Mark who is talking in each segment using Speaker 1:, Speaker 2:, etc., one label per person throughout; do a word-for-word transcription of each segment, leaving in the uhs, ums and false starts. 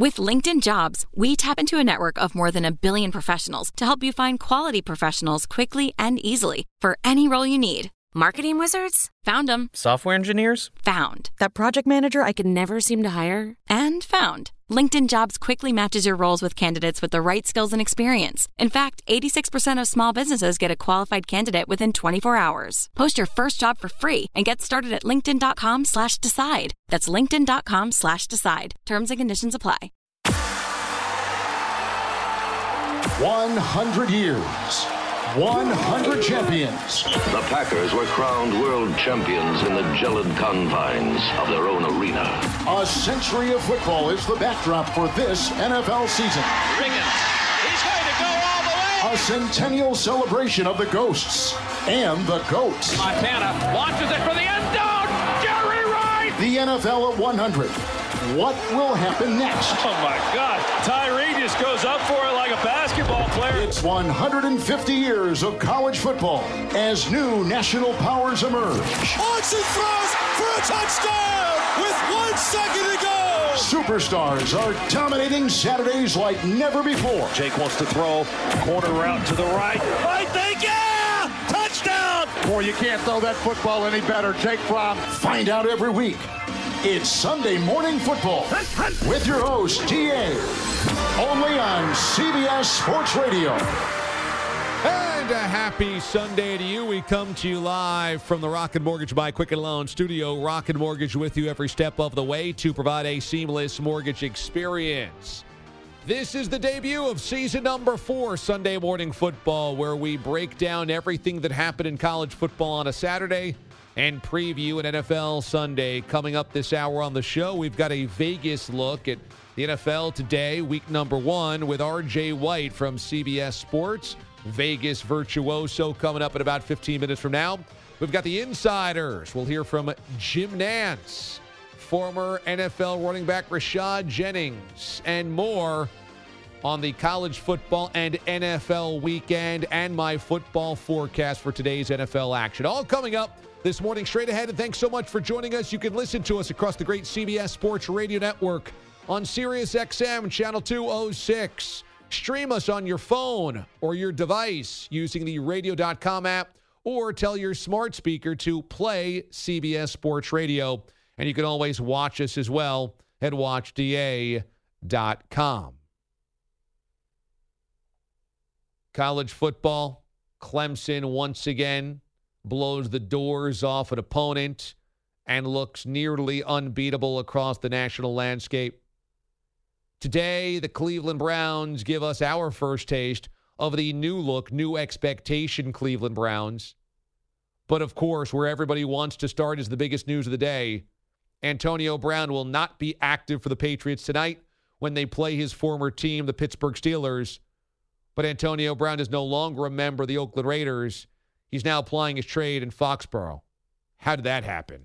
Speaker 1: With LinkedIn Jobs, we tap into a network of more than a billion professionals to help you find quality professionals quickly and easily for any role you need. Marketing wizards? Found them.
Speaker 2: Software engineers?
Speaker 1: Found. That project manager I could never seem to hire? And found. LinkedIn Jobs quickly matches your roles with candidates with the right skills and experience. In fact, eighty-six percent of small businesses get a qualified candidate within twenty-four hours. Post your first job for free and get started at linkedin.com slash decide. That's linkedin.com slash decide. Terms and conditions apply.
Speaker 3: one hundred years. one hundred champions.
Speaker 4: The Packers were crowned world champions in the gelid confines of their own arena.
Speaker 3: A century of football is the backdrop for this N F L season.
Speaker 5: Riggins, he's going to go all the way.
Speaker 3: A centennial celebration of the Ghosts and the Goats.
Speaker 5: Montana launches it for the end zone. Jerry Rice.
Speaker 3: The N F L at one hundred. What will happen next?
Speaker 6: Oh, my God. Tyree just goes up for it like a basketball player.
Speaker 3: It's one hundred fifty years of college football as new national powers emerge.
Speaker 7: Archie throws for a touchdown with one second to go.
Speaker 3: Superstars are dominating Saturdays like never before.
Speaker 6: Jake wants to throw. Corner route to the right. I think, yeah! Touchdown!
Speaker 8: Boy, you can't throw that football any better. Jake Fromm.
Speaker 3: Find out every week. It's Sunday Morning Football with your host, T A, only on C B S Sports Radio.
Speaker 9: And a happy Sunday to you. We come to you live from the Rocket Mortgage by Quicken Loan studio. Rocket Mortgage with you every step of the way to provide a seamless mortgage experience. This is the debut of season number four, Sunday Morning Football, where we break down everything that happened in college football on a Saturday and preview an N F L Sunday. Coming up this hour on the show, we've got a Vegas look at the N F L today, week number one, with R J White from C B S Sports. Vegas Virtuoso coming up in about fifteen minutes from now. We've got the Insiders. We'll hear from Jim Nantz, former N F L running back Rashad Jennings, and more on the college football and N F L weekend and my football forecast for today's N F L action. All coming up this morning straight ahead, and thanks so much for joining us. You can listen to us across the great C B S Sports Radio Network on Sirius X M Channel two oh six. Stream us on your phone or your device using the radio dot com app, or tell your smart speaker to play C B S Sports Radio. And you can always watch us as well at watch D A dot com. College football, Clemson once again blows the doors off an opponent and looks nearly unbeatable across the national landscape. Today, the Cleveland Browns give us our first taste of the new look, new expectation Cleveland Browns. But of course, where everybody wants to start is the biggest news of the day. Antonio Brown will not be active for the Patriots tonight when they play his former team, the Pittsburgh Steelers. But Antonio Brown is no longer a member of the Oakland Raiders. He's now applying his trade in Foxborough. How did that happen?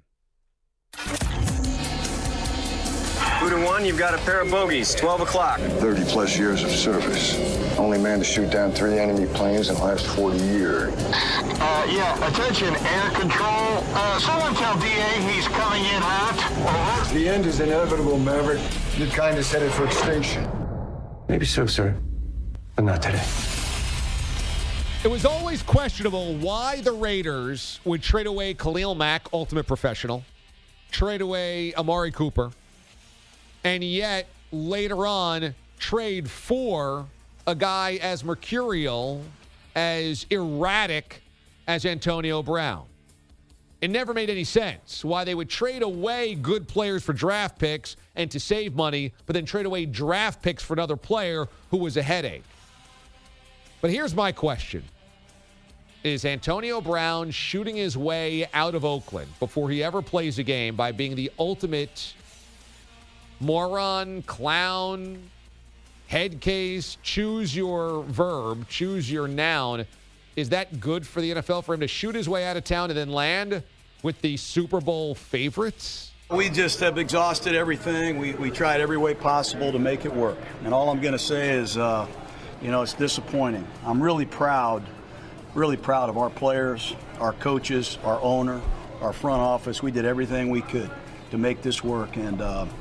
Speaker 10: Two to one, you've got a pair of bogeys. twelve o'clock.
Speaker 11: thirty plus years of service. Only man to shoot down three enemy planes in the last forty years.
Speaker 12: Uh, yeah, attention, air control. Uh, someone tell D A he's coming in hot.
Speaker 11: Over. The end is inevitable, Maverick. Your kind is headed for extinction.
Speaker 10: Maybe so, sir. But not today.
Speaker 9: It was always questionable why the Raiders would trade away Khalil Mack, ultimate professional, trade away Amari Cooper, and yet later on trade for a guy as mercurial, as erratic as Antonio Brown. It never made any sense why they would trade away good players for draft picks and to save money, but then trade away draft picks for another player who was a headache. But here's my question. Is Antonio Brown shooting his way out of Oakland before he ever plays a game by being the ultimate moron, clown, head case, choose your verb, choose your noun? Is that good for the N F L for him to shoot his way out of town and then land with the Super Bowl favorites?
Speaker 13: We just have exhausted everything. We, we tried every way possible to make it work. And all I'm going to say is, uh, you know, it's disappointing. I'm really proud, really proud of our players, our coaches, our owner, our front office. We did everything we could to make this work. And, uh,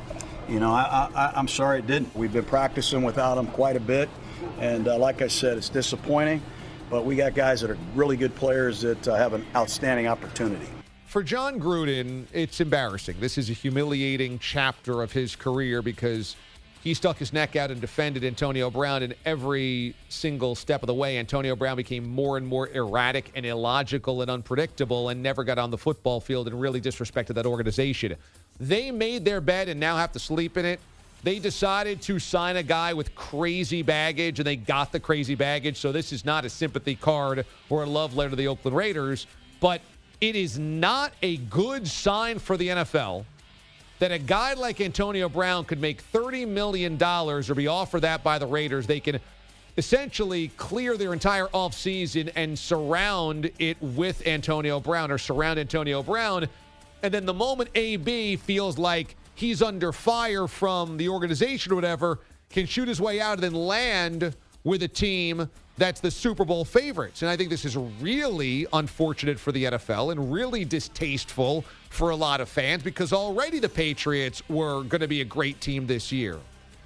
Speaker 13: You know, I, I, I'm sorry it didn't. We've been practicing without him quite a bit, and uh, like I said, it's disappointing, but we got guys that are really good players that uh, have an outstanding opportunity.
Speaker 9: For Jon Gruden, it's embarrassing. This is a humiliating chapter of his career because he stuck his neck out and defended Antonio Brown, and every single step of the way, Antonio Brown became more and more erratic and illogical and unpredictable and never got on the football field and really disrespected that organization. They made their bed and now have to sleep in it. They decided to sign a guy with crazy baggage, and they got the crazy baggage, so this is not a sympathy card or a love letter to the Oakland Raiders, but it is not a good sign for the N F L that a guy like Antonio Brown could make thirty million dollars or be offered that by the Raiders. They can essentially clear their entire offseason and surround it with Antonio Brown or surround Antonio Brown. And then the moment A B feels like he's under fire from the organization or whatever, can shoot his way out and then land with a team that's the Super Bowl favorites. And I think this is really unfortunate for the N F L and really distasteful for a lot of fans because already the Patriots were going to be a great team this year.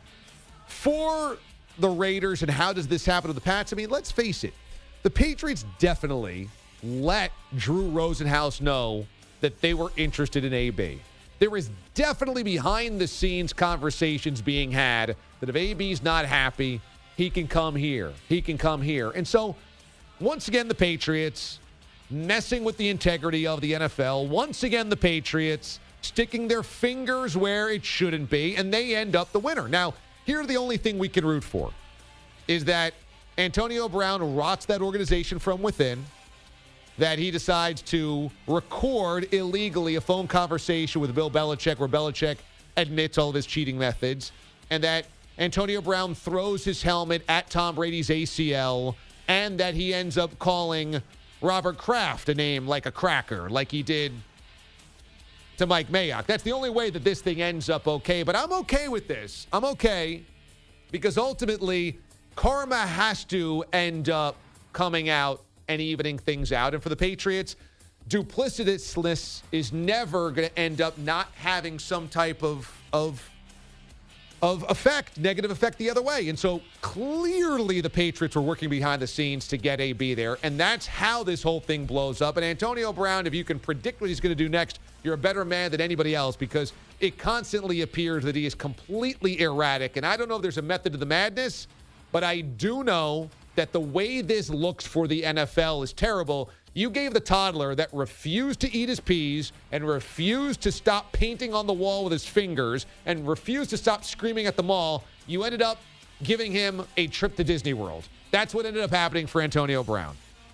Speaker 9: For the Raiders, and how does this happen to the Pats? I mean, let's face it. The Patriots definitely let Drew Rosenhaus know that they were interested in A B. There is definitely behind-the-scenes conversations being had that if A B's not happy, he can come here. He can come here. And so, once again, the Patriots messing with the integrity of the N F L. Once again, the Patriots sticking their fingers where it shouldn't be, and they end up the winner. Now, here's the only thing we can root for, is that Antonio Brown rots that organization from within, that he decides to record illegally a phone conversation with Bill Belichick where Belichick admits all of his cheating methods, and that Antonio Brown throws his helmet at Tom Brady's A C L, and that he ends up calling Robert Kraft a name like a cracker, like he did to Mike Mayock. That's the only way that this thing ends up okay, but I'm okay with this. I'm okay because ultimately karma has to end up coming out and evening things out. And for the Patriots, duplicitousness is never going to end up not having some type of, of, of effect, negative effect the other way. And so clearly the Patriots were working behind the scenes to get A B there. And that's how this whole thing blows up. And Antonio Brown, if you can predict what he's going to do next, you're a better man than anybody else because it constantly appears that he is completely erratic. And I don't know if there's a method to the madness, but I do know that the way this looks for the N F L is terrible. You gave the toddler that refused to eat his peas and refused to stop painting on the wall with his fingers and refused to stop screaming at the mall, you ended up giving him a trip to Disney World. That's what ended up happening for Antonio Brown.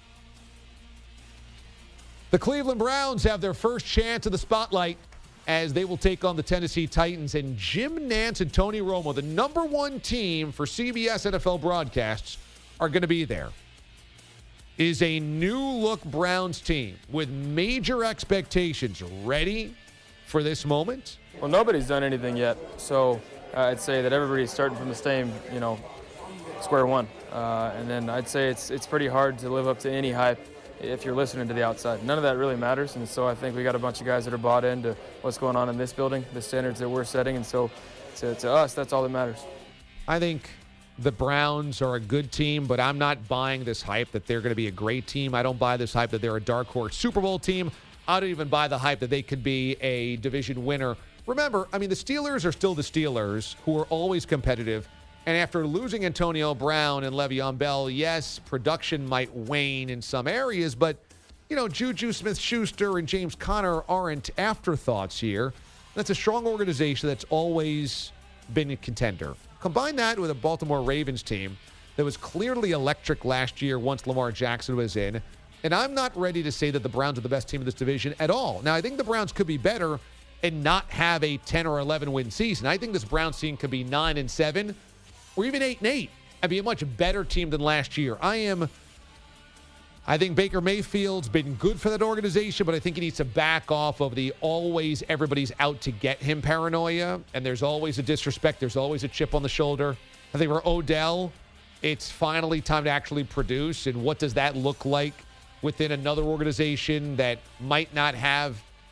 Speaker 9: The Cleveland Browns have their first chance of the spotlight as they will take on the Tennessee Titans. And Jim Nantz and Tony Romo, the number one team for C B S N F L broadcasts, are going to be there. Is a new-look Browns team with major expectations ready for this moment?
Speaker 2: Well, nobody's done anything yet, so uh, I'd say that everybody's starting from the same, you know, square one. Uh, and then I'd say it's it's pretty hard to live up to any hype if you're listening to the outside. None of that really matters, and so I think we got a bunch of guys that are bought into what's going on in this building, the standards that we're setting, and so to, to us, that's all that matters.
Speaker 9: I think the Browns are a good team, but I'm not buying this hype that they're going to be a great team. I don't buy this hype that they're a dark horse Super Bowl team. I don't even buy the hype that they could be a division winner. Remember, I mean, the Steelers are still the Steelers, who are always competitive. And after losing Antonio Brown and Le'Veon Bell, yes, production might wane in some areas, but, you know, Juju Smith-Schuster and James Conner aren't afterthoughts here. That's a strong organization that's always been a contender. Combine that with a Baltimore Ravens team that was clearly electric last year once Lamar Jackson was in. And I'm not ready to say that the Browns are the best team in this division at all. Now, I think the Browns could be better and not have a ten or eleven win season. I think this Browns team could be nine and seven or even eight and eight and be a much better team than last year. I am I think Baker Mayfield's been good for that organization, but I think he needs to back off of the always everybody's out to get him paranoia, and there's always a disrespect. There's always a chip on the shoulder. I think for Odell, it's finally time to actually produce, and what does that look like within another organization that might not have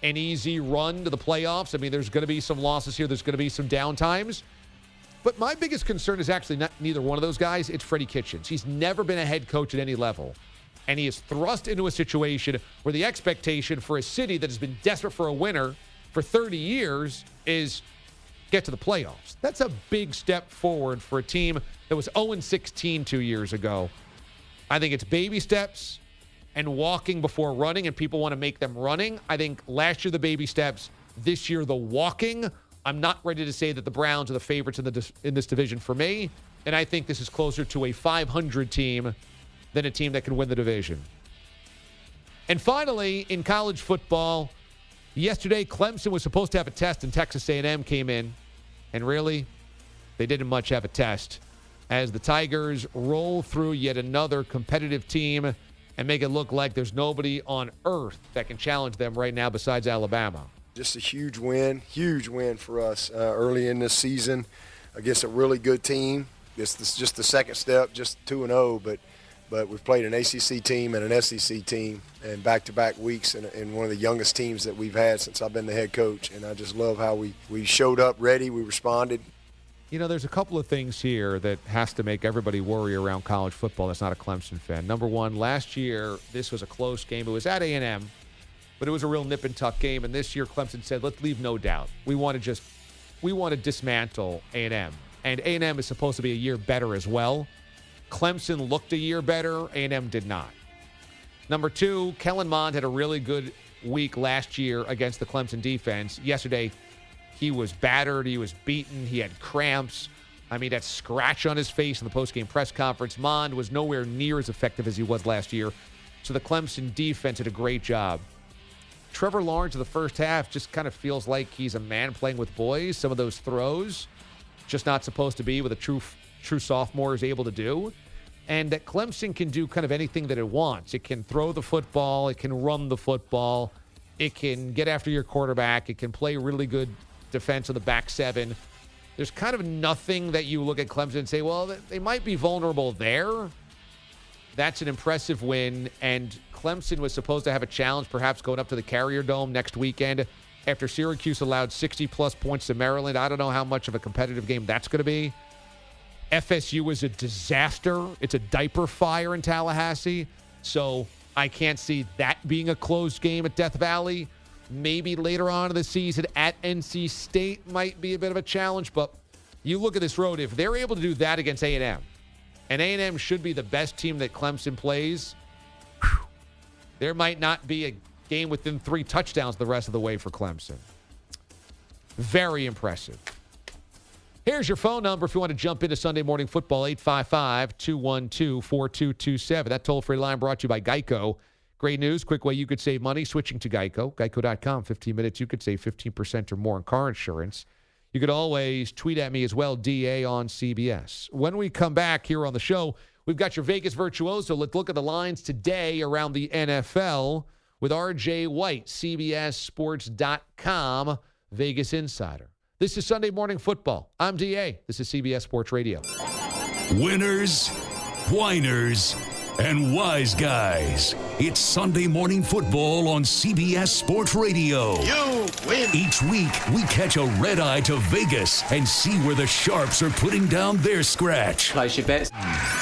Speaker 9: an easy run to the playoffs. I mean, there's going to be some losses here. There's going to be some downtimes. But my biggest concern is actually not neither one of those guys. It's Freddie Kitchens. He's never been a head coach at any level. And he is thrust into a situation where the expectation for a city that has been desperate for a winner for thirty years is get to the playoffs. That's a big step forward for a team that was oh and sixteen two years ago. I think it's baby steps and walking before running, and people want to make them running. I think last year the baby steps, this year the walking. I'm not ready to say that the Browns are the favorites in the in this division for me, and I think this is closer to a five hundred team than a team that can win the division. And finally, in college football, yesterday Clemson was supposed to have a test, and Texas A and M came in, and really, they didn't much have a test as the Tigers roll through yet another competitive team and make it look like there's nobody on earth that can challenge them right now besides Alabama.
Speaker 11: Just a huge win, huge win for us uh, early in this season against a really good team. It's this, just the second step, just two and oh, but but we've played an A C C team and an S E C team and back-to-back weeks and, and one of the youngest teams that we've had since I've been the head coach. And I just love how we, we showed up ready, we responded.
Speaker 9: You know, there's a couple of things here that has to make everybody worry around college football that's not a Clemson fan. Number one, last year, this was a close game. It was at A and M, but it was a real nip-and-tuck game. And this year, Clemson said, let's leave no doubt. We want to just, we want to dismantle A and M. And A and M is supposed to be a year better as well. Clemson looked a year better. A and M did not. Number two, Kellen Mond had a really good week last year against the Clemson defense. Yesterday, he was battered. He was beaten. He had cramps. I mean, that scratch on his face in the postgame press conference. Mond was nowhere near as effective as he was last year. So the Clemson defense did a great job. Trevor Lawrence in the first half just kind of feels like he's a man playing with boys. Some of those throws just not supposed to be what a true, true sophomore is able to do. And that Clemson can do kind of anything that it wants. It can throw the football. It can run the football. It can get after your quarterback. It can play really good defense of the back seven. There's kind of nothing that you look at Clemson and say, well, they might be vulnerable there. That's an impressive win. And Clemson was supposed to have a challenge, perhaps going up to the Carrier Dome next weekend after Syracuse allowed sixty-plus points to Maryland. I don't know how much of a competitive game that's going to be. F S U is a disaster. It's a diaper fire in Tallahassee. So I can't see that being a closed game at Death Valley. Maybe later on in the season at N C State might be a bit of a challenge. But you look at this road, if they're able to do that against A and M, and A and M should be the best team that Clemson plays, whew, there might not be a game within three touchdowns the rest of the way for Clemson. Very impressive. Here's your phone number if you want to jump into Sunday Morning Football, eight five five, two one two, four two two seven. That toll-free line brought to you by Geico. Great news, quick way you could save money switching to Geico. Geico dot com, fifteen minutes, you could save fifteen percent or more on car insurance. You could always tweet at me as well, D A on C B S. When we come back here on the show, we've got your Vegas Virtuoso. Let's look at the lines today around the N F L with R J White, C B S Sports dot com, Vegas Insider. This is Sunday Morning Football. I'm D A. This is C B S Sports Radio.
Speaker 14: Winners, whiners, and wise guys. It's Sunday Morning Football on C B S Sports Radio.
Speaker 3: You win.
Speaker 14: Each week, we catch a red eye to Vegas and see where the Sharps are putting down their scratch.
Speaker 15: Place your bets.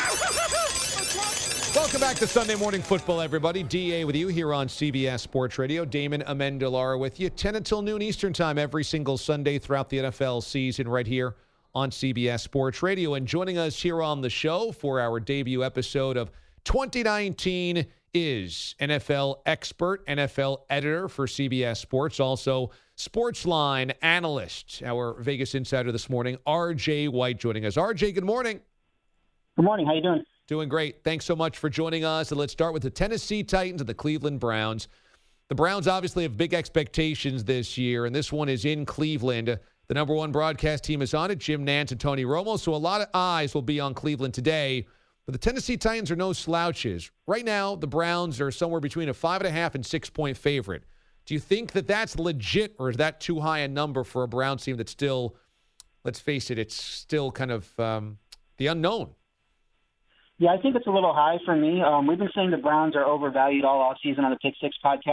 Speaker 9: Welcome back to Sunday Morning Football, everybody. D A with you here on C B S Sports Radio. Damon Amendolara with you, ten until noon Eastern time every single Sunday throughout the N F L season right here on C B S Sports Radio. And joining us here on the show for our debut episode of twenty nineteen is N F L expert, N F L editor for C B S Sports, also Sportsline analyst, our Vegas Insider this morning, R J White joining us. R J, good morning.
Speaker 16: Good morning. How you doing?
Speaker 9: Doing great. Thanks so much for joining us. And let's start with the Tennessee Titans and the Cleveland Browns. The Browns obviously have big expectations this year, and this one is in Cleveland. The number one broadcast team is on it, Jim Nantz and Tony Romo, so a lot of eyes will be on Cleveland today. But the Tennessee Titans are no slouches. Right now, the Browns are somewhere between a five and a half and six-point favorite. Do you think that that's legit, or is that too high a number for a Browns team that's still, let's face it, it's still kind of um, the unknown?
Speaker 16: Yeah, I think it's a little high for me. Um, we've been saying the Browns are overvalued all offseason on the Pick Six podcast.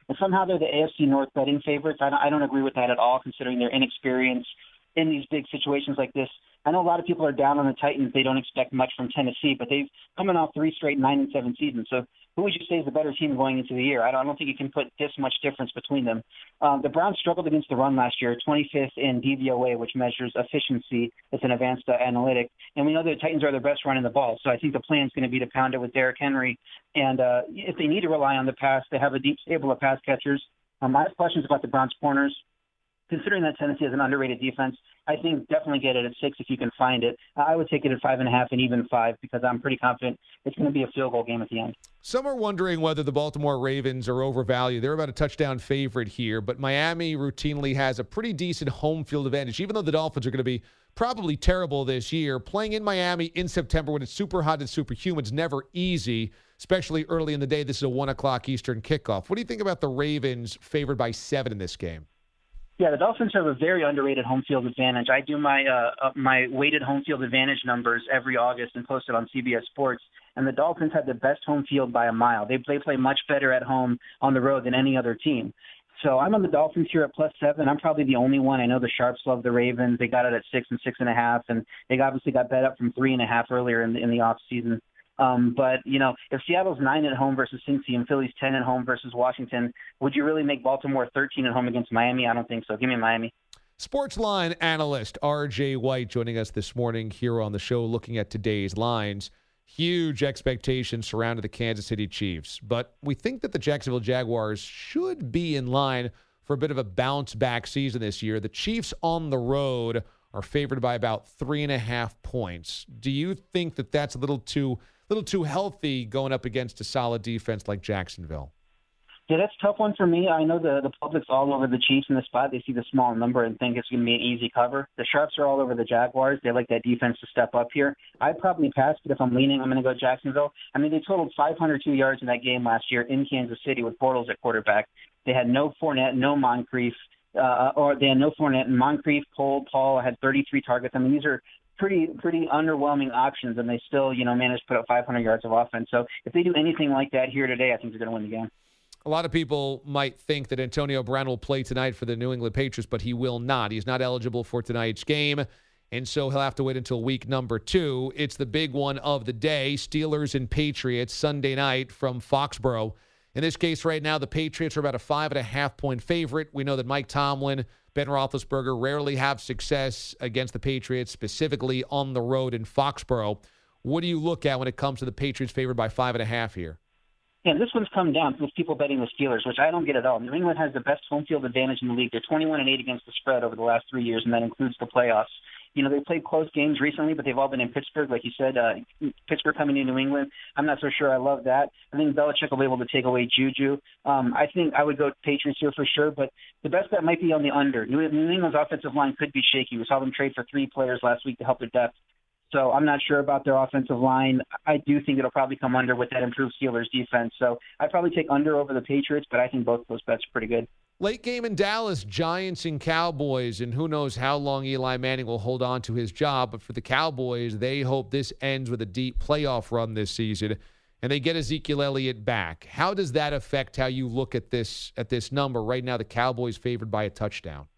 Speaker 16: And somehow they're the A F C North betting favorites. I don't, I don't agree with that at all, considering their inexperience in these big situations like this. I know a lot of people are down on the Titans. They don't expect much from Tennessee, but they've coming off three straight nine and seven seasons. So who would you say is the better team going into the year? I don't, I don't think you can put this much difference between them. Um, the Browns struggled against the run last year, twenty-fifth in D V O A, which measures efficiency. It's an advanced uh, analytic. And we know the Titans are the best running the ball. So I think the plan is going to be to pound it with Derrick Henry. And uh, if they need to rely on the pass, they have a deep stable of pass catchers. Um, I have questions about the Browns corners. Considering that Tennessee has an underrated defense, I think definitely get it at six if you can find it. I would take it at five and a half and even five because I'm pretty confident it's going to be a field goal game at the end.
Speaker 9: Some are wondering whether the Baltimore Ravens are overvalued. They're about a touchdown favorite here, but Miami routinely has a pretty decent home field advantage, even though the Dolphins are going to be probably terrible this year. Playing in Miami in September when it's super hot and super humid is never easy, especially early in the day. This is a one o'clock Eastern kickoff. What do you think about the Ravens favored by seven in this game?
Speaker 16: Yeah, the Dolphins have a very underrated home field advantage. I do my uh, my weighted home field advantage numbers every August and post it on C B S Sports. And the Dolphins have the best home field by a mile. They they play much better at home on the road than any other team. So I'm on the Dolphins here at plus seven. I'm probably the only one. I know the Sharps love the Ravens. They got it at six and six and a half, and they obviously got bet up from three and a half earlier in the, in the off season. Um, but, you know, if Seattle's nine at home versus Cincy and Philly's ten at home versus Washington, would you really make Baltimore thirteen at home against Miami? I don't think so. Give me Miami.
Speaker 9: Sportsline analyst R J White joining us this morning here on the show looking at today's lines. Huge expectations surrounding the Kansas City Chiefs, but we think that the Jacksonville Jaguars should be in line for a bit of a bounce-back season this year. The Chiefs on the road are favored by about three and a half points. Do you think that that's a little too... little too healthy going up against a solid defense like Jacksonville?
Speaker 16: Yeah, that's a tough one for me. I know the, the public's all over the Chiefs in the spot. They see the small number and think it's going to be an easy cover. The Sharps are all over the Jaguars. They like that defense to step up here. I'd probably pass, but if I'm leaning, I'm going to go Jacksonville. I mean, they totaled five hundred two yards in that game last year in Kansas City with Bortles at quarterback. They had no Fournette, no Moncrief, uh, or they had no Fournette, and Moncrief, Cole, Paul had thirty-three targets. I mean, these are pretty pretty underwhelming options, and they still, you know, managed to put up five hundred yards of offense. So if they do anything like that here today, I think they're going to win the game.
Speaker 9: A lot of people might think that Antonio Brown will play tonight for the New England Patriots, but he will not. He's not eligible for tonight's game, and so he'll have to wait until week number two. It's the big one of the day, Steelers and Patriots, Sunday night from Foxborough. In this case right now, the Patriots are about a five and a half point favorite. We know that Mike Tomlin, Ben Roethlisberger rarely have success against the Patriots, specifically on the road in Foxborough. What do you look at when it comes to the Patriots favored by five and a half here?
Speaker 16: Yeah, this one's come down with people betting the Steelers, which I don't get at all. New England has the best home field advantage in the league. They're twenty-one and eight against the spread over the last three years, and that includes the playoffs. You know, they played close games recently, but they've all been in Pittsburgh. Like you said, uh, Pittsburgh coming into New England. I'm not so sure I love that. I think Belichick will be able to take away Juju. Um, I think I would go Patriots here for sure, but the best bet might be on the under. New England's offensive line could be shaky. We saw them trade for three players last week to help their depth. So I'm not sure about their offensive line. I do think it'll probably come under with that improved Steelers defense. So I'd probably take under over the Patriots, but I think both of those bets are pretty good.
Speaker 9: Late game in Dallas, Giants and Cowboys, and who knows how long Eli Manning will hold on to his job. But for the Cowboys, they hope this ends with a deep playoff run this season, and they get Ezekiel Elliott back. How does that affect how you look at this at this number? Right now, the Cowboys favored by a touchdown.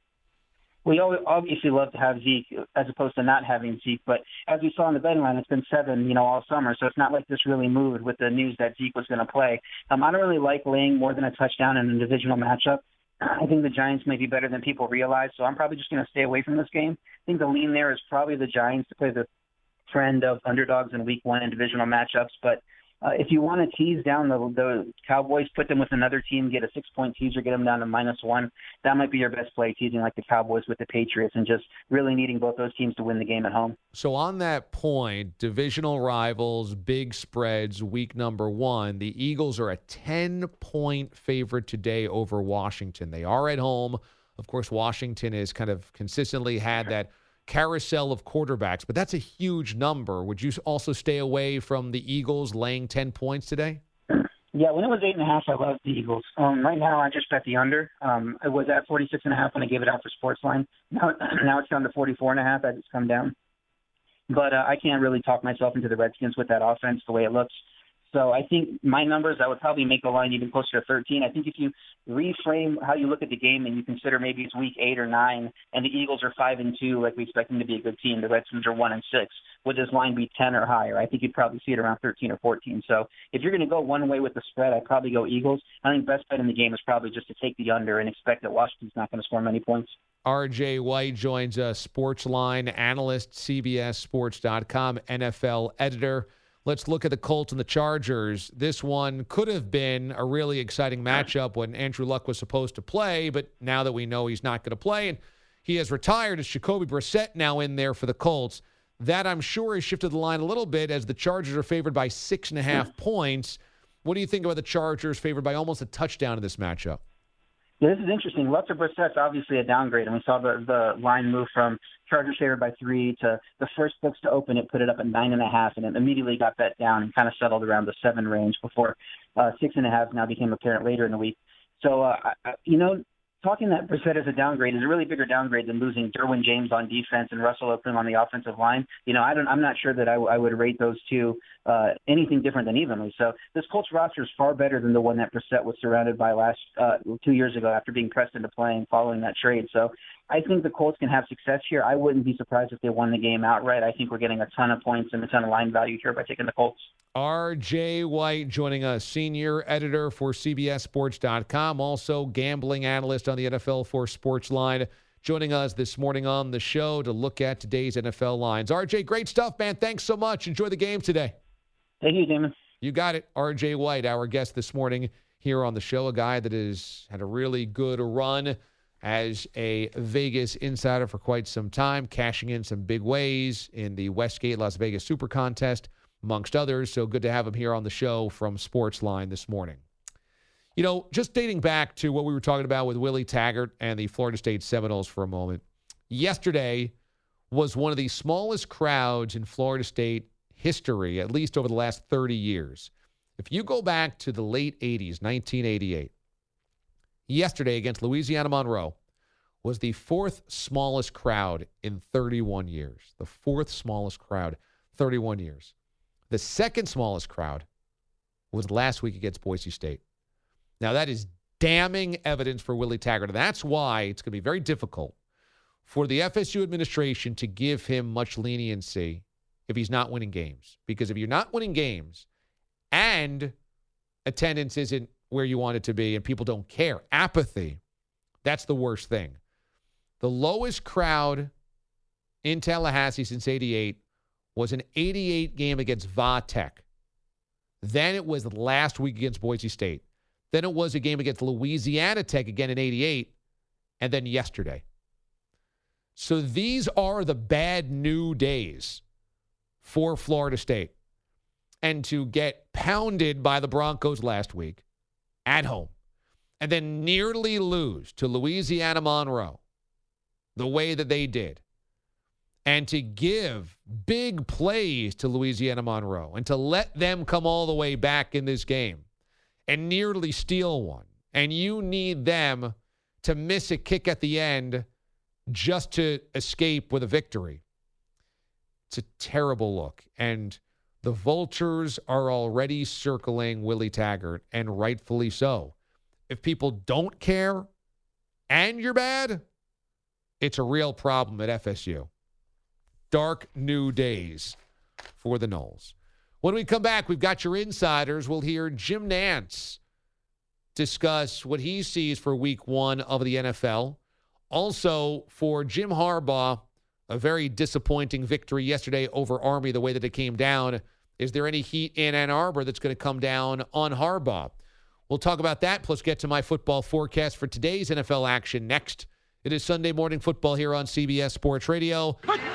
Speaker 16: We obviously love to have Zeke as opposed to not having Zeke, but as we saw in the betting line, it's been seven, you know, all summer, so it's not like this really moved with the news that Zeke was going to play. Um, I don't really like laying more than a touchdown in a divisional matchup. I think the Giants may be better than people realize, so I'm probably just going to stay away from this game. I think the lean there is probably the Giants to play the trend of underdogs in week one in divisional matchups, but Uh, if you want to tease down the, the Cowboys, put them with another team, get a six-point teaser, get them down to minus one. That might be your best play, teasing like the Cowboys with the Patriots and just really needing both those teams to win the game at home.
Speaker 9: So on that point, divisional rivals, big spreads, week number one, the Eagles are a ten-point favorite today over Washington. They are at home. Of course, Washington has kind of consistently had that carousel of quarterbacks, but that's a huge number. Would you also stay away from the Eagles laying ten points today?
Speaker 16: Yeah, when it was eight and a half, I loved the Eagles. Um, right now, I just bet the under. Um, it was at forty-six and a half when I gave it out for Sportsline. Now, now it's down to forty-four and a half as it's come down. But uh, I can't really talk myself into the Redskins with that offense the way it looks. So I think my numbers, I would probably make the line even closer to thirteen. I think if you reframe how you look at the game and you consider maybe it's week eight or nine and the Eagles are five and two, like we expect them to be a good team, the Redskins are one and six, would this line be ten or higher? I think you'd probably see it around thirteen or fourteen. So if you're going to go one way with the spread, I'd probably go Eagles. I think best bet in the game is probably just to take the under and expect that Washington's not going to score many points.
Speaker 9: R J White joins us, Sportsline analyst, C B S Sports dot com, N F L editor. Let's look at the Colts and the Chargers. This one could have been a really exciting matchup when Andrew Luck was supposed to play, but now that we know he's not going to play and he has retired, is Jacoby Brissett now in there for the Colts? That, I'm sure, has shifted the line a little bit as the Chargers are favored by six and a half points. What do you think about the Chargers favored by almost a touchdown in this matchup?
Speaker 16: Yeah, this is interesting. Luck to Brissett's obviously a downgrade, and we saw the, the line move from Chargers favored by three to the first books to open it, put it up at nine and a half, and it immediately got bet down and kind of settled around the seven range before uh, six and a half now became apparent later in the week. So, uh, I, you know, talking that Brissett is a downgrade is a really bigger downgrade than losing Derwin James on defense and Russell Okung on the offensive line. You know, I don't, I'm not sure that I, I would rate those two uh, anything different than evenly. So this Colts roster is far better than the one that Brissett was surrounded by last uh, two years ago after being pressed into playing following that trade. So I think the Colts can have success here. I wouldn't be surprised if they won the game outright. I think we're getting a ton of points and a ton of line value here by taking the Colts.
Speaker 9: R J White joining us, senior editor for C B S Sports dot com, also gambling analyst on the N F L for Sportsline, joining us this morning on the show to look at today's N F L lines. R J, great stuff, man. Thanks so much. Enjoy the game today.
Speaker 16: Thank you, Damon.
Speaker 9: You got it. R J White, our guest this morning here on the show, a guy that has had a really good run as a Vegas insider for quite some time, cashing in some big ways in the Westgate Las Vegas Super Contest, amongst others. So good to have him here on the show from Sportsline this morning. You know, just dating back to what we were talking about with Willie Taggart and the Florida State Seminoles for a moment, yesterday was one of the smallest crowds in Florida State history, at least over the last thirty years. If you go back to the late eighties, nineteen eighty-eight, yesterday against Louisiana Monroe was the fourth smallest crowd in thirty-one years. The fourth smallest crowd, thirty-one years. The second smallest crowd was last week against Boise State. Now, that is damning evidence for Willie Taggart. And that's why it's going to be very difficult for the F S U administration to give him much leniency if he's not winning games. Because if you're not winning games and attendance isn't where you want it to be and people don't care, apathy, that's the worst thing. The lowest crowd in Tallahassee since eighty-eight was an eighty-eight game against Va Tech. Then it was last week against Boise State. Then it was a game against Louisiana Tech again in eighty-eight. And then yesterday. So these are the bad new days for Florida State. And to get pounded by the Broncos last week at home and then nearly lose to Louisiana Monroe the way that they did, and to give big plays to Louisiana Monroe and to let them come all the way back in this game and nearly steal one, and you need them to miss a kick at the end just to escape with a victory. It's a terrible look, and the vultures are already circling Willie Taggart, and rightfully so. If people don't care and you're bad, it's a real problem at F S U. Dark new days for the Noles. When we come back, we've got your insiders. We'll hear Jim Nantz discuss what he sees for week one of the N F L. Also, for Jim Harbaugh, a very disappointing victory yesterday over Army, the way that it came down. Is there any heat in Ann Arbor that's going to come down on Harbaugh? We'll talk about that, plus get to my football forecast for today's N F L action next. It is Sunday Morning Football here on C B S Sports Radio.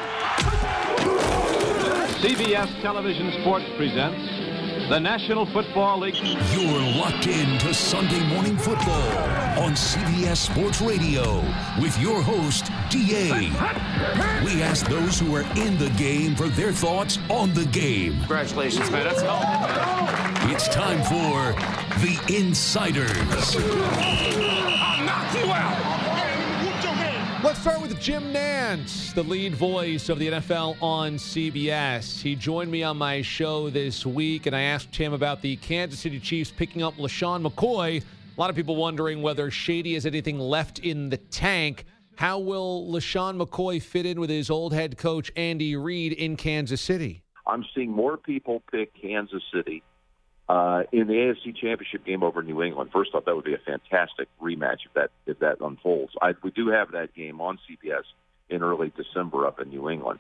Speaker 15: C B S Television Sports presents the National Football League.
Speaker 14: You're locked in to Sunday Morning Football on C B S Sports Radio with your host, D A. We ask those who are in the game for their thoughts on the game.
Speaker 5: Congratulations, man. That's all.
Speaker 14: It's time for The Insiders.
Speaker 5: I'll knock you out.
Speaker 9: Let's start with with Jim Nantz, the lead voice of the N F L on C B S. He joined me on my show this week, and I asked him about the Kansas City Chiefs picking up LaShawn McCoy. A lot of people wondering whether Shady has anything left in the tank. How will LaShawn McCoy fit in with his old head coach, Andy Reid, in Kansas City?
Speaker 17: I'm seeing more people pick Kansas City uh, in the A F C Championship game over New England. First off, that would be a fantastic rematch if that if that unfolds. I, we do have that game on C B S in early December up in New England.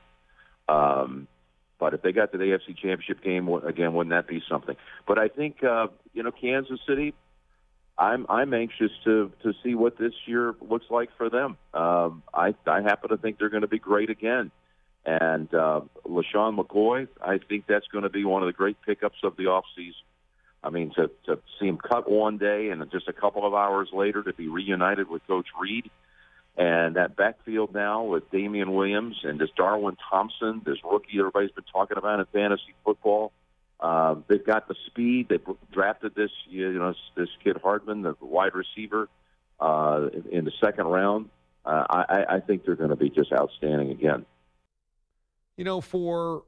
Speaker 17: Um, but if they got to the A F C Championship game, again, wouldn't that be something? But I think, uh, you know, Kansas City, I'm I'm anxious to, to see what this year looks like for them. Um, I, I happen to think they're going to be great again. And uh, LaShawn McCoy, I think that's going to be one of the great pickups of the offseason. I mean, to, to see him cut one day and just a couple of hours later to be reunited with Coach Reid. And that backfield now with Damian Williams and this Darwin Thompson, this rookie everybody's been talking about in fantasy football. Uh, they've got the speed. They drafted this, you know, this kid Hardman, the wide receiver, uh, in, in the second round. Uh, I, I think they're going to be just outstanding again.
Speaker 9: You know, for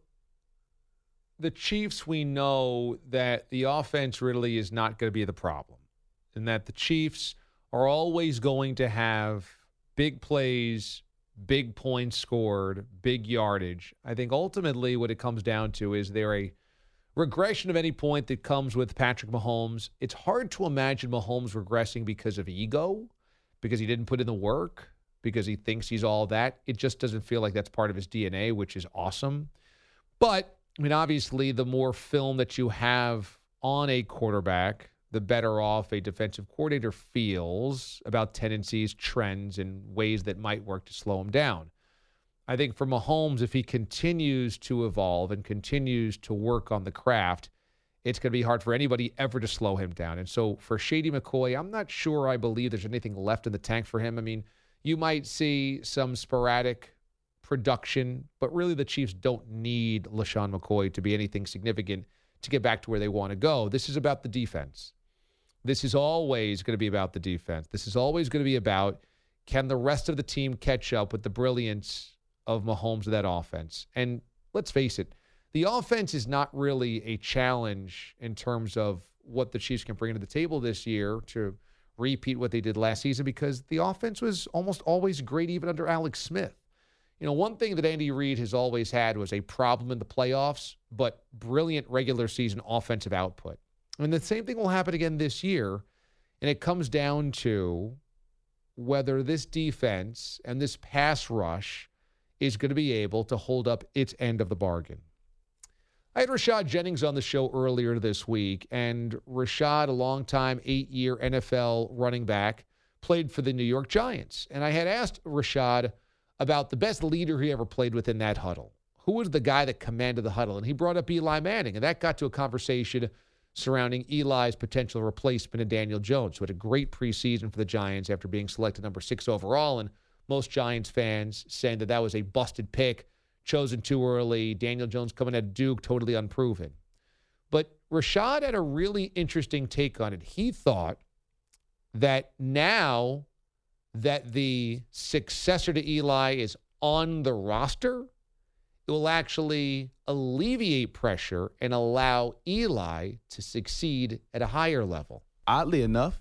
Speaker 9: the Chiefs, we know that the offense really is not going to be the problem, and that the Chiefs are always going to have big plays, big points scored, big yardage. I think ultimately what it comes down to is there a regression of any point that comes with Patrick Mahomes. It's hard to imagine Mahomes regressing because of ego, because he didn't put in the work, because he thinks he's all that. It just doesn't feel like that's part of his D N A, which is awesome. But, I mean, obviously, the more film that you have on a quarterback, the better off a defensive coordinator feels about tendencies, trends, and ways that might work to slow him down. I think for Mahomes, if he continues to evolve and continues to work on the craft, it's going to be hard for anybody ever to slow him down. And so for Shady McCoy, I'm not sure I believe there's anything left in the tank for him. I mean, you might see some sporadic production, but really the Chiefs don't need LaShawn McCoy to be anything significant to get back to where they want to go. This is about the defense. This is always going to be about the defense. This is always going to be about, can the rest of the team catch up with the brilliance of Mahomes of that offense? And let's face it, the offense is not really a challenge in terms of what the Chiefs can bring to the table this year to repeat what they did last season, because the offense was almost always great even under Alex Smith. You know, one thing that Andy Reid has always had was a problem in the playoffs, but brilliant regular season offensive output. And the same thing will happen again this year, and it comes down to whether this defense and this pass rush is going to be able to hold up its end of the bargain. I had Rashad Jennings on the show earlier this week, and Rashad, a longtime eight-year N F L running back, played for the New York Giants. And I had asked Rashad about the best leader he ever played with in that huddle. Who was the guy that commanded the huddle? And he brought up Eli Manning, and that got to a conversation surrounding Eli's potential replacement in Daniel Jones, who had a great preseason for the Giants after being selected number six overall, and most Giants fans saying that that was a busted pick, chosen too early, Daniel Jones coming out of Duke, totally unproven. But Rashad had a really interesting take on it. He thought that now that the successor to Eli is on the roster, it will actually alleviate pressure and allow Eli to succeed at a higher level.
Speaker 18: Oddly enough,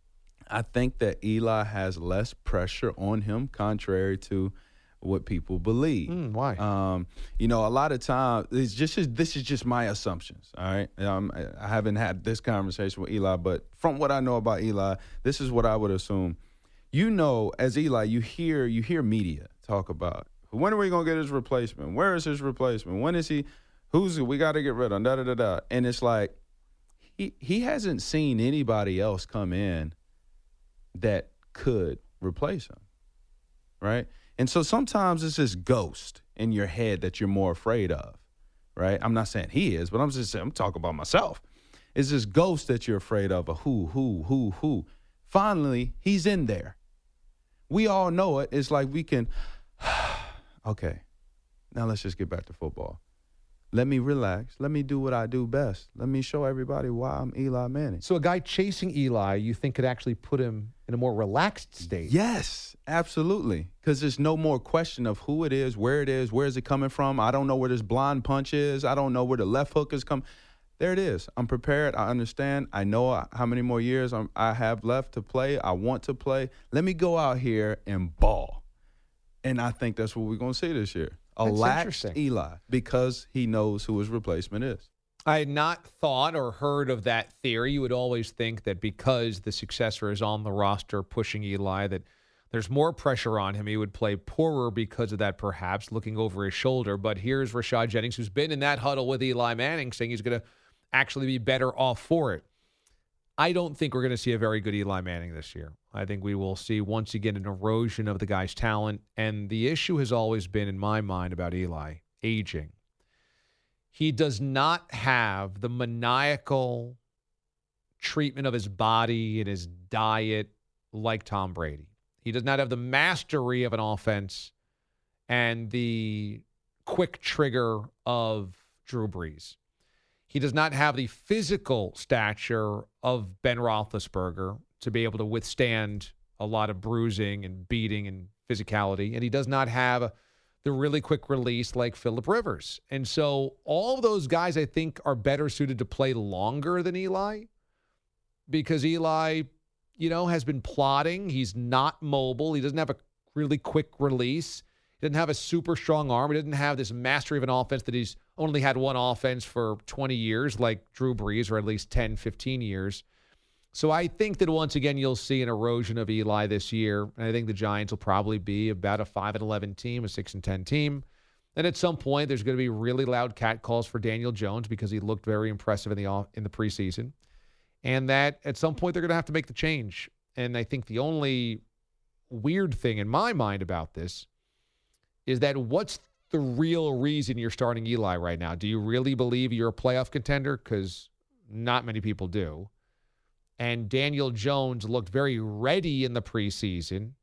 Speaker 18: I think that Eli has less pressure on him, contrary to what people believe.
Speaker 9: Mm, why?
Speaker 18: Um, you know, a lot of times, it's just this is just my assumptions, all right? Um, I haven't had this conversation with Eli, but from what I know about Eli, this is what I would assume. You know, as Eli, you hear you hear media talk about, when are we going to get his replacement? Where is his replacement? When is he? Who's we got to get rid of? Da da da da. And it's like he he hasn't seen anybody else come in that could replace him, right? And so sometimes it's this ghost in your head that you're more afraid of, right? I'm not saying he is, but I'm just saying, I'm talking about myself. It's this ghost that you're afraid of, a who, who, who, who. Finally, he's in there. We all know it. It's like we can, okay, now let's just get back to football. let me relax. Let me do what I do best. Let me show everybody why I'm Eli Manning.
Speaker 9: So a guy chasing Eli, you think could actually put him in a more relaxed state?
Speaker 18: Yes, absolutely. Because there's no more question of who it is, where it is, where is it coming from. I don't know where this blind punch is. I don't know where the left hook is coming. There it is. I'm prepared. I understand. I know how many more years I'm, I have left to play. I want to play. Let me go out here and ball. And I think that's what we're going to see this year. A laxed Eli, because he knows who his replacement is.
Speaker 9: I had not thought or heard of that theory. You would always think that because the successor is on the roster pushing Eli, that there's more pressure on him. He would play poorer because of that, perhaps, looking over his shoulder. But here's Rashad Jennings, who's been in that huddle with Eli Manning, saying he's going to actually be better off for it. I don't think we're going to see a very good Eli Manning this year. I think we will see, once again, an erosion of the guy's talent. And the issue has always been, in my mind, about Eli, aging. He does not have the maniacal treatment of his body and his diet like Tom Brady. He does not have the mastery of an offense and the quick trigger of Drew Brees. He does not have the physical stature of Ben Roethlisberger to be able to withstand a lot of bruising and beating and physicality. And he does not have the really quick release like Phillip Rivers. And so all of those guys, I think, are better suited to play longer than Eli, because Eli, you know, has been plodding. He's not mobile. He doesn't have a really quick release. He doesn't have a super strong arm. He doesn't have this mastery of an offense that he's only had one offense for twenty years like Drew Brees, or at least ten, fifteen years. So I think that once again you'll see an erosion of Eli this year. And I think the Giants will probably be about a five and eleven team, a six and ten team. And at some point there's going to be really loud catcalls for Daniel Jones because he looked very impressive in the in the preseason. And that at some point they're going to have to make the change. And I think the only weird thing in my mind about this is that what's the real reason you're starting Eli right now? Do you really believe you're a playoff contender? Because not many people do. And Daniel Jones looked very ready in the preseason.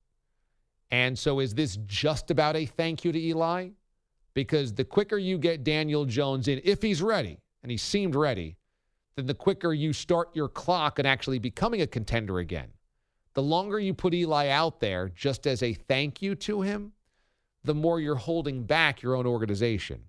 Speaker 9: And so is this just about a thank you to Eli? Because the quicker you get Daniel Jones in, if he's ready, and he seemed ready, then the quicker you start your clock and actually becoming a contender again. The longer you put Eli out there just as a thank you to him, the more you're holding back your own organization.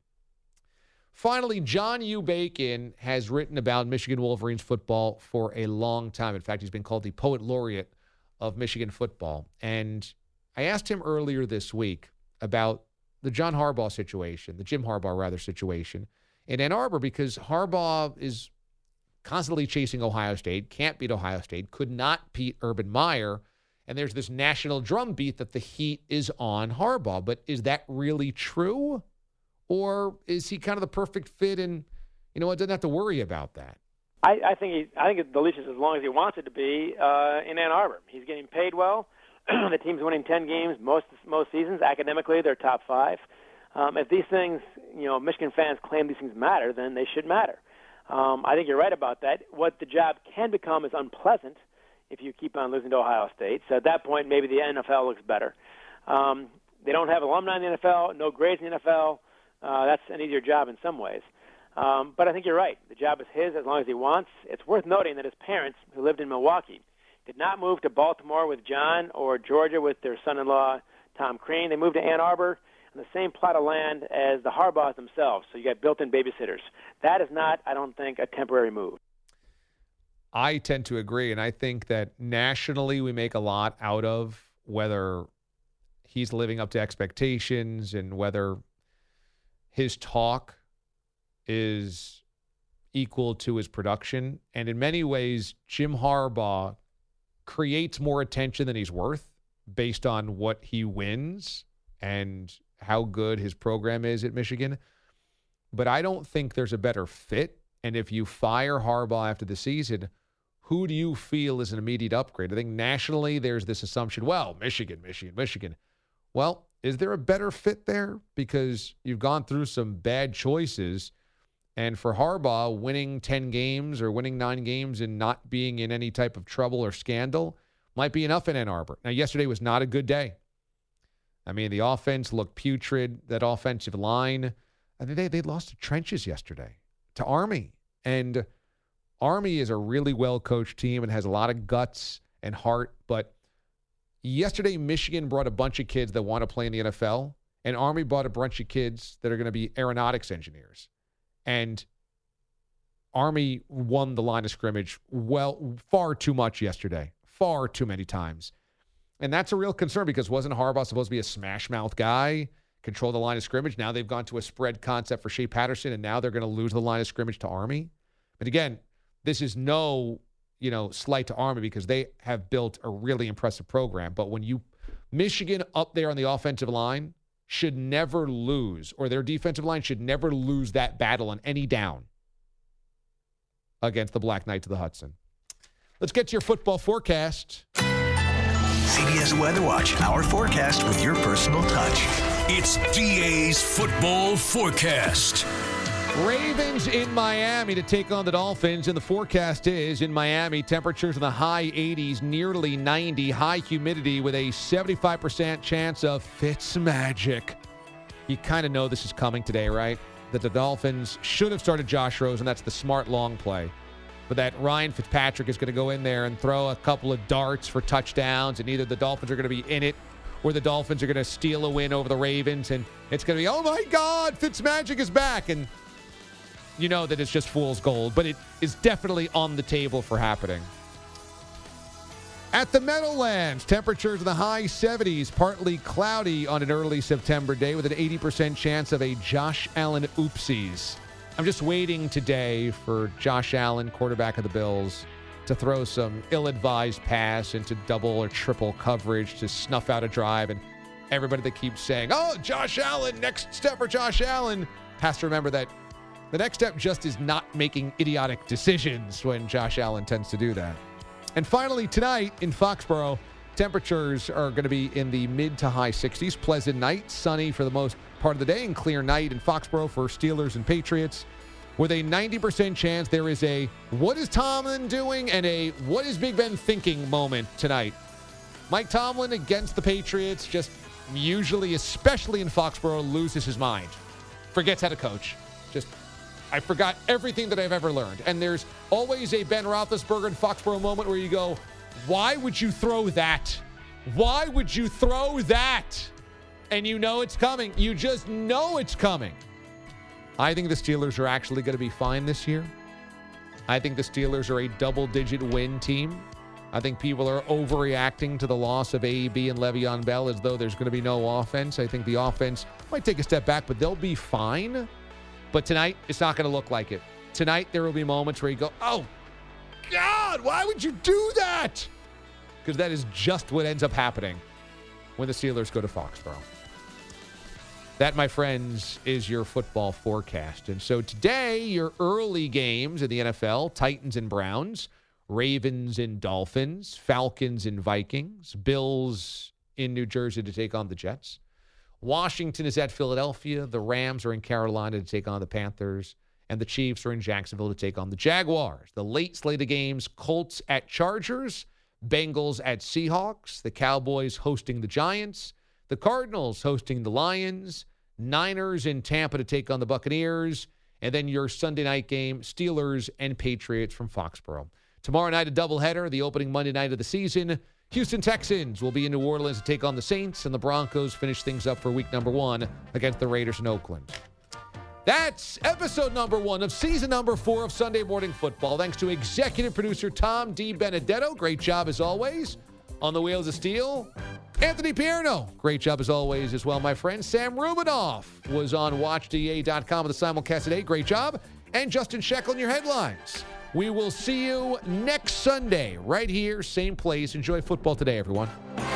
Speaker 9: Finally, John U. Bacon has written about Michigan Wolverines football for a long time. In fact, he's been called the poet laureate of Michigan football. And I asked him earlier this week about the John Harbaugh situation, the Jim Harbaugh, rather, situation in Ann Arbor, because Harbaugh is constantly chasing Ohio State, can't beat Ohio State, could not beat Urban Meyer. And there's this national drumbeat that the heat is on Harbaugh. But is that really true? Or is he kind of the perfect fit and, you know, it doesn't have to worry about that?
Speaker 19: I, I think he, I think the leash is as long as he wants it to be uh, in Ann Arbor. He's getting paid well. The team's winning ten games most most seasons. Academically, they're top five. Um, if these things, you know, Michigan fans claim these things matter, then they should matter. Um, I think you're right about that. What the job can become is unpleasant if you keep on losing to Ohio State. So at that point, maybe the N F L looks better. Um, they don't have alumni in the N F L, no grades in the N F L. Uh, that's an easier job in some ways. Um, but I think you're right. The job is his as long as he wants. It's worth noting that his parents, who lived in Milwaukee, did not move to Baltimore with John or Georgia with their son-in-law, Tom Crean. They moved to Ann Arbor on the same plot of land as the Harbaughs themselves. So you got built-in babysitters. That is not, I don't think, a temporary move.
Speaker 9: I tend to agree, and I think that nationally we make a lot out of whether he's living up to expectations and whether his talk is equal to his production. And in many ways, Jim Harbaugh creates more attention than he's worth based on what he wins and how good his program is at Michigan. But I don't think there's a better fit. And if you fire Harbaugh after the season, who do you feel is an immediate upgrade? I think nationally there's this assumption, well, Michigan, Michigan, Michigan. Well, is there a better fit there? Because you've gone through some bad choices. And for Harbaugh, winning ten games or winning nine games and not being in any type of trouble or scandal might be enough in Ann Arbor. Now, yesterday was not a good day. I mean, the offense looked putrid. That offensive line, I think they, they lost to Trenches yesterday, to Army. And Army is a really well-coached team and has a lot of guts and heart. But yesterday, Michigan brought a bunch of kids that want to play in the N F L, and Army brought a bunch of kids that are going to be aeronautics engineers. And Army won the line of scrimmage well, far too much yesterday, far too many times. And that's a real concern because wasn't Harbaugh supposed to be a smash-mouth guy, control the line of scrimmage? Now they've gone to a spread concept for Shea Patterson, and now they're going to lose the line of scrimmage to Army. But again, this is no, you know, slight to Army because they have built a really impressive program. But when you, Michigan up there on the offensive line should never lose, or their defensive line should never lose that battle on any down against the Black Knights of the Hudson. Let's get to your football forecast.
Speaker 20: C B S Weather Watch, our forecast with your personal touch.
Speaker 14: It's D A's football forecast.
Speaker 9: Ravens in Miami to take on the Dolphins, and the forecast is in Miami, temperatures in the high eighties, nearly ninety, high humidity with a seventy-five percent chance of Fitzmagic. You kind of know this is coming today, right? That the Dolphins should have started Josh Rosen. That's the smart long play. But that Ryan Fitzpatrick is going to go in there and throw a couple of darts for touchdowns, and either the Dolphins are going to be in it or the Dolphins are going to steal a win over the Ravens, and it's going to be, oh, my God, Fitzmagic is back. And you know that it's just fool's gold, but it is definitely on the table for happening. At the Meadowlands, temperatures in the high seventies, partly cloudy on an early September day with an eighty percent chance of a Josh Allen oopsies. I'm just waiting today for Josh Allen, quarterback of the Bills, to throw some ill-advised pass into double or triple coverage to snuff out a drive. And everybody that keeps saying, oh, Josh Allen, next step for Josh Allen, has to remember that the next step just is not making idiotic decisions when Josh Allen tends to do that. And finally, tonight in Foxborough, temperatures are going to be in the mid to high sixties. Pleasant night, sunny for the most part of the day, and clear night in Foxborough for Steelers and Patriots. With a ninety percent chance there is a what is Tomlin doing and a what is Big Ben thinking moment tonight. Mike Tomlin against the Patriots just usually, especially in Foxborough, loses his mind. Forgets how to coach. Just, I forgot everything that I've ever learned. And there's always a Ben Roethlisberger in Foxborough moment where you go, why would you throw that? Why would you throw that? And you know it's coming. You just know it's coming. I think the Steelers are actually going to be fine this year. I think the Steelers are a double-digit win team. I think people are overreacting to the loss of A B and Le'Veon Bell as though there's going to be no offense. I think the offense might take a step back, but they'll be fine. But tonight, it's not going to look like it. Tonight, there will be moments where you go, oh, God, why would you do that? Because that is just what ends up happening when the Steelers go to Foxborough. That, my friends, is your football forecast. And so today, your early games in the N F L, Titans and Browns, Ravens and Dolphins, Falcons and Vikings, Bills in New Jersey to take on the Jets. Washington is at Philadelphia. The Rams are in Carolina to take on the Panthers. And the Chiefs are in Jacksonville to take on the Jaguars. The late slate of games, Colts at Chargers, Bengals at Seahawks, the Cowboys hosting the Giants, the Cardinals hosting the Lions, Niners in Tampa to take on the Buccaneers, and then your Sunday night game, Steelers and Patriots from Foxborough. Tomorrow night, a doubleheader, the opening Monday night of the season. Houston Texans will be in New Orleans to take on the Saints, and the Broncos finish things up for week number one against the Raiders in Oakland. That's episode number one of season number four of Sunday Morning Football. Thanks to executive producer Tom D. Benedetto. Great job as always. On the Wheels of Steel, Anthony Pierno. Great job as always as well, my friend. Sam Rubinoff was on watch D A dot com with the simulcast today. Great job. And Justin Sheckle in your headlines. We will see you next Sunday right here, same place. Enjoy football today, everyone.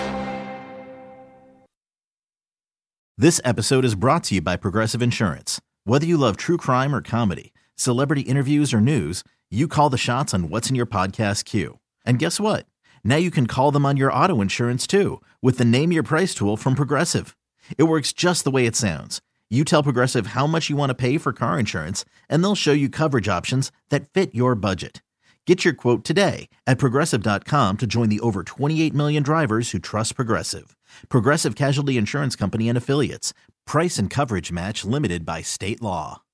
Speaker 21: This episode is brought to you by Progressive Insurance. Whether you love true crime or comedy, celebrity interviews or news, you call the shots on what's in your podcast queue. And guess what? Now you can call them on your auto insurance too with the Name Your Price tool from Progressive. It works just the way it sounds. You tell Progressive how much you want to pay for car insurance, and they'll show you coverage options that fit your budget. Get your quote today at Progressive dot com to join the over twenty-eight million drivers who trust Progressive. Progressive Casualty Insurance Company and Affiliates. Price and coverage match limited by state law.